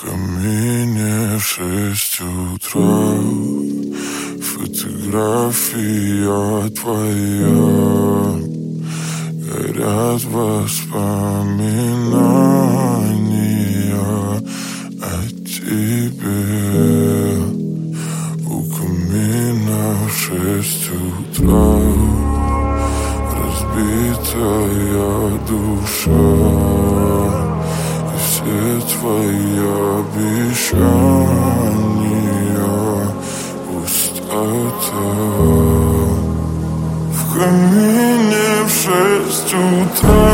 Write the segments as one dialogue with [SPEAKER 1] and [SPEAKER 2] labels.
[SPEAKER 1] камине в 6 утра. Фотография твоя, горят воспоминания о тебе. У камина в 6 утра, разбитая душа, и все твои обещания пустота. В камине в 6 утра,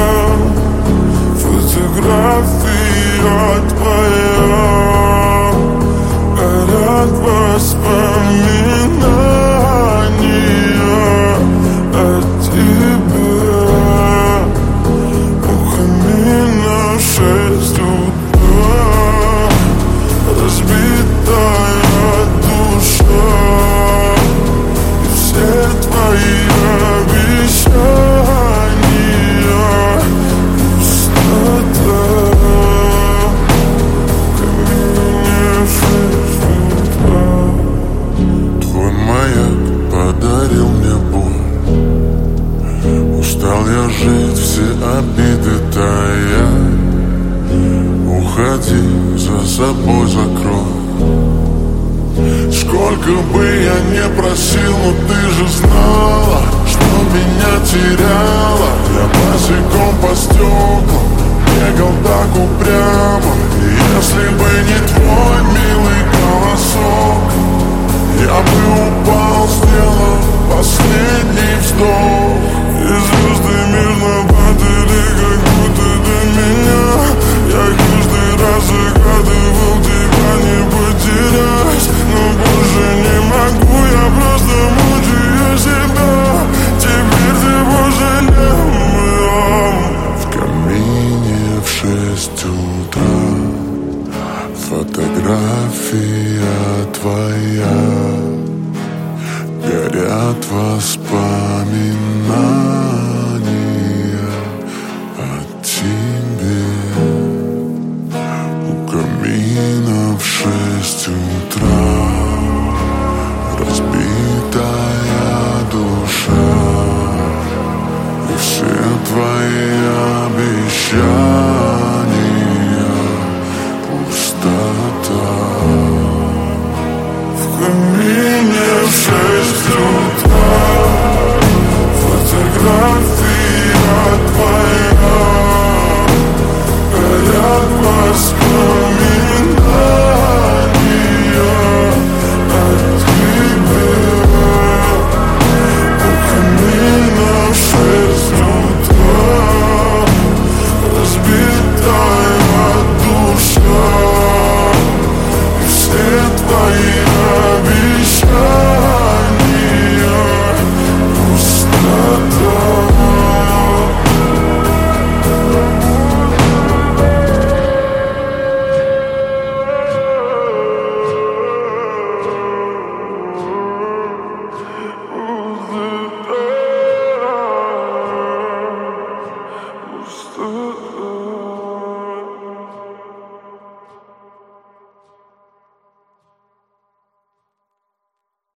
[SPEAKER 1] фотография твоя, горят воспоминания о тебе. У камина в 6 утра, разбитая душа, и все твои обещания пустота. В камине в 6 утра. Твой маяк подарил мне боль. Устал я жить, все обиды тая. Уходи, за собой закрой. Сколько бы я не просил, но ты же знала, что меня теряла. Я босиком по стеклам бегал так упрямо. И если бы не твой милый голосок, я бы упал, сделав последний вздох. И звезды мирно падали, как будто до меня. Я каждый раз загадывал тебя не потерять, но больше не могу, я просто мучаю себя. Теперь ты пожалел моем. В камине в 6 утра, фотография твоя, горят воспоминания о тебе. У камина в 6 утра.